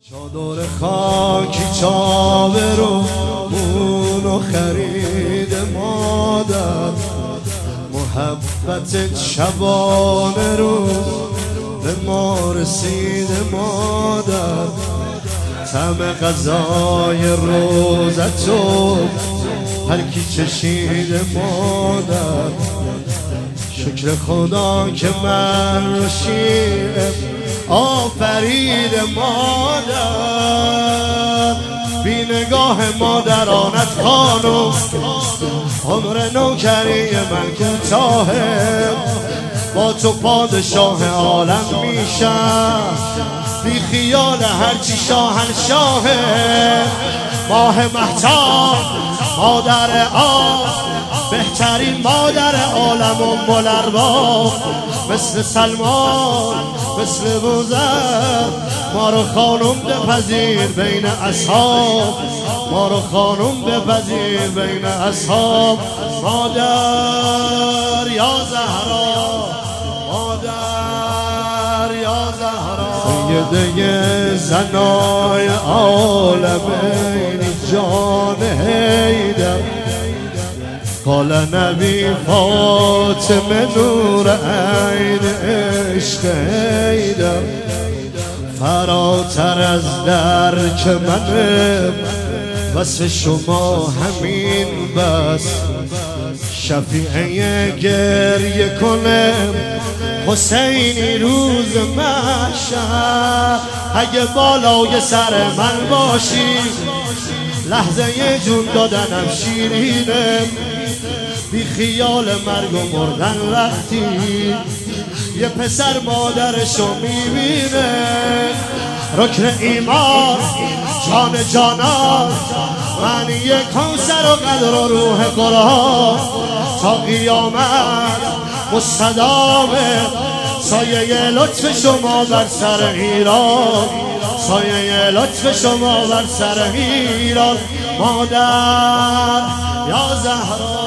چادر خاکی چاوه رو مونو خرید مادر، محبت شبانه رو به ما رسید مادر، طعم غذای روزتو هر کی چشید مادر، شکر خدا که من رو شیر آفرید مادر، بی نگاه مادرانت خانم عمر نوکری من کوتاهه، با تو پادشاه عالم میشم بی خیال هرچی شاهنشاهه، ماه مهتاب مادر آب بهترین مادر عالم ام الارباب، مثل سلمان مثل بوذر ما رو خانم بپذیر بین اصحاب، ما رو خانم بپذیر بین اصحاب، مادر یا زهرا، مادر یا زهرا، سیده زنای عالمین جان حیدر، قال نبی فاطمه نور عین عشق حیدر، فراتر از درک منه وصف شما همین بس، شفیعه گریه کنه حسینی روز محشر، اگه بالای سر من باشی لحظه جون دادنم شیرینه، بی خیال مرگ و مردن وقتی یه پسر مادرشو میبینه، رکن ایمان جان جانان معنی کوثر و قدر و روح قرآن، تا قیامت مستدامه سایه لطف شما بر سر ایران، سایه لطف شما بر سر ایران، مادر یا زهرا.